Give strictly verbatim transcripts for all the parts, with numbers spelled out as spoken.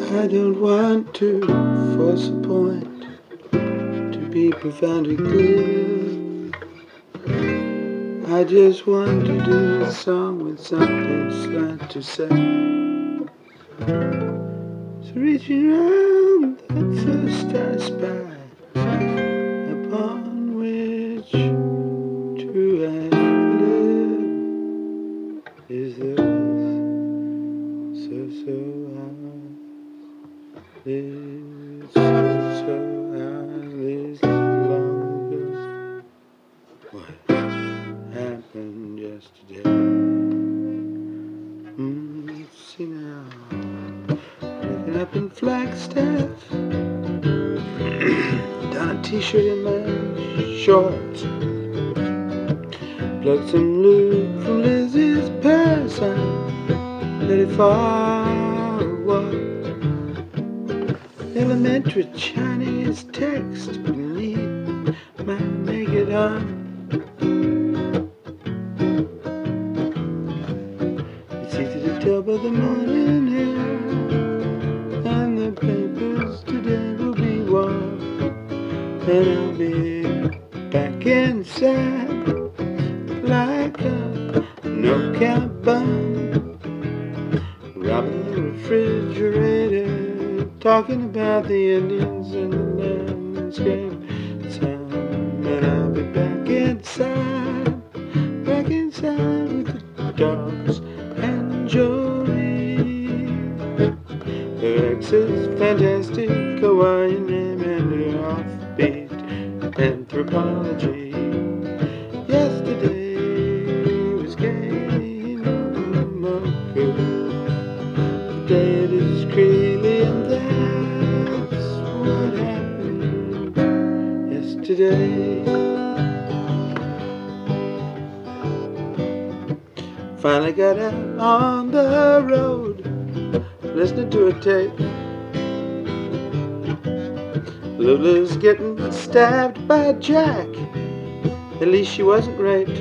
I don't want to force a point to be profoundly clear. I just want to do a song with something slight to say. So reaching round the first I spy, upon which true I live, is the earth so so high. This so so high, this long ago. What happened yesterday? Mm, see now, waking up in Flagstaff, down a t-shirt in my shorts, plucked some loot from Lizzie's purse and let it fall walk. Elementary Chinese text beneath my naked arm. It's easy to tell by the morning air, and the papers today will be warm, and I'll be back inside like a no-count bomb, robbing the refrigerator, talking about the Indians and the landscape time, and I'll be back inside, back inside with the dogs and Jolie. Her ex's fantastic Hawaiian name and her offbeat anthropology. Yesterday was Katie Momoku. Today it is Creeley, and that's what happened yesterday. Finally got out on the road, listening to a tape. Lula's getting stabbed by Jack. At least she wasn't raped.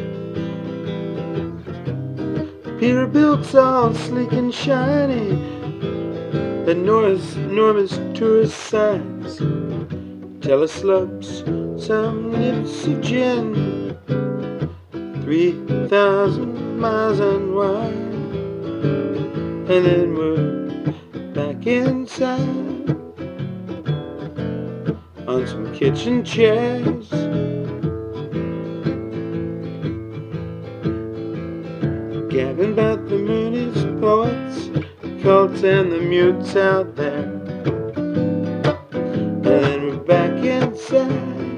Peterbilt's all sleek and shiny, and Nora's, Norma's tourist signs tell us slopes some nips of gin, three thousand miles unwind, and then we're back inside on some kitchen chairs, gabbing about the Moonies, poets, cults, and the mutes out there. And then we're back inside,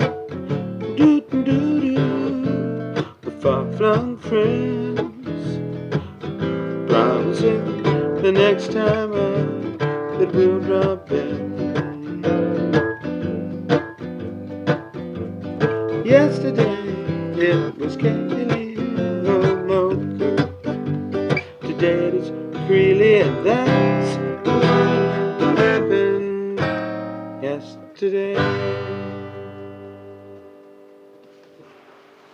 doo-doo-doo-doo, with far-flung friends, promising the next time out that we'll drop in. Yesterday it was Katie Momoku. Today it is Creeley, and that's what happened yesterday.